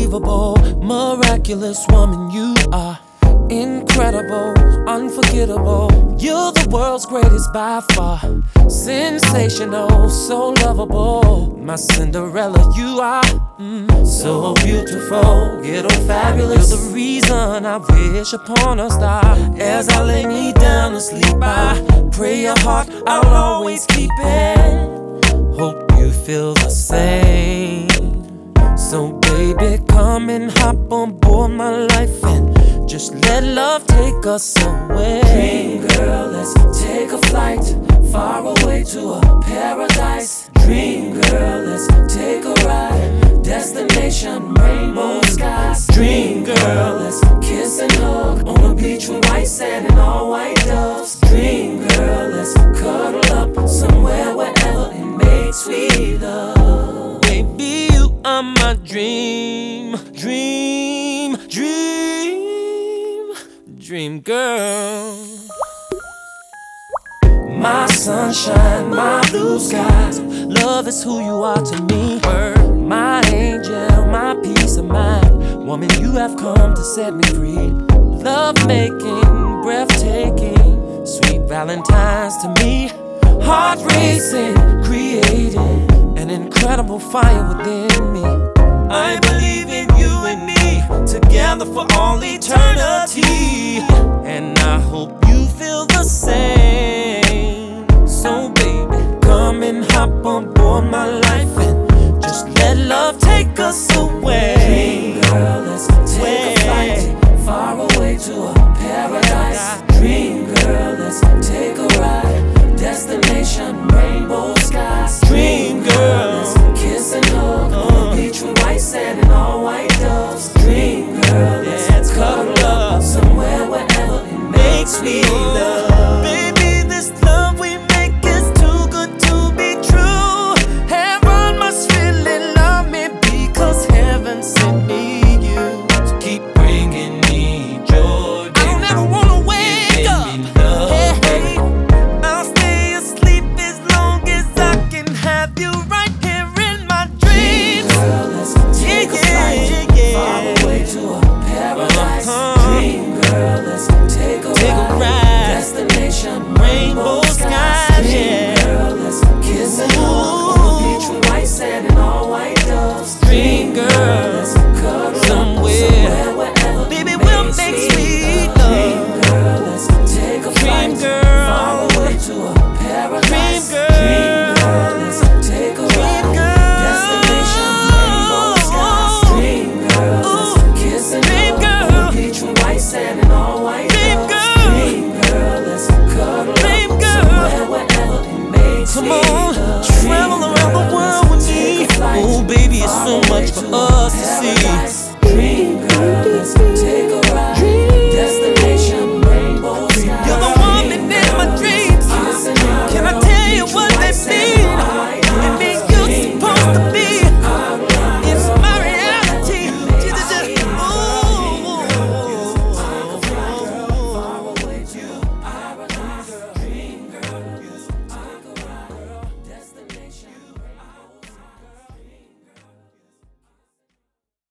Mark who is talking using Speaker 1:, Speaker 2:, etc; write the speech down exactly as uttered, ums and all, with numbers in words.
Speaker 1: unbelievable, miraculous woman you are. Incredible, unforgettable. You're the world's greatest by far. Sensational, so lovable. My Cinderella, you are mm, so beautiful, ghetto fabulous. You're the reason I wish upon a star. As I lay me down to sleep, I pray your heart I'll always keep it. Hope you feel the same. So baby, come and hop on board my life and just let love take us away.
Speaker 2: Dream girl, let's take a flight far away to a paradise. Dream girl, let's take a ride. Destination, rainbow skies. Dream girl, let's kiss and hug on a beach with white sand and all white doves. Dream girl, let's cuddle up somewhere wherever it makes sweet love.
Speaker 1: Baby, you are my dream, dream, dream, dream girl.
Speaker 2: My sunshine, my blue skies.
Speaker 1: Love is who you are to me. Word. My angel, my peace of mind. Woman, you have come to set me free. Love making, breathtaking, sweet Valentine's to me. Heart racing, creating an incredible fire within me. I believe in you and me, together for all eternity. And I hope you feel the same. So baby, come and hop on board my life and just let love take us away.
Speaker 2: Dream girl, let's take a flight far away to a paradise. Dream girl, let's take a ride. Destination, rainbow skies.
Speaker 1: Dream girl,
Speaker 2: let's kiss and hug on a beach with white sand and all white doves. Dream girl, let's cuddle up somewhere wherever it makes sweet love.
Speaker 1: Baby, this love we make is too good to be true. Heaven must really love me because heaven sent me you to keep bringing me joy. I don't ever wanna wake up. Hey, hey. I'll stay asleep as long as I can have you right here in my dreams.
Speaker 2: Girl, let's take
Speaker 1: yeah,
Speaker 2: a flight
Speaker 1: yeah,
Speaker 2: far
Speaker 1: yeah.
Speaker 2: away to a paradise.
Speaker 1: Uh-huh.
Speaker 2: Dream girl, let's take a
Speaker 1: Take a
Speaker 2: ride.
Speaker 1: ride.
Speaker 2: Destination,
Speaker 1: Rainbow skies, yeah.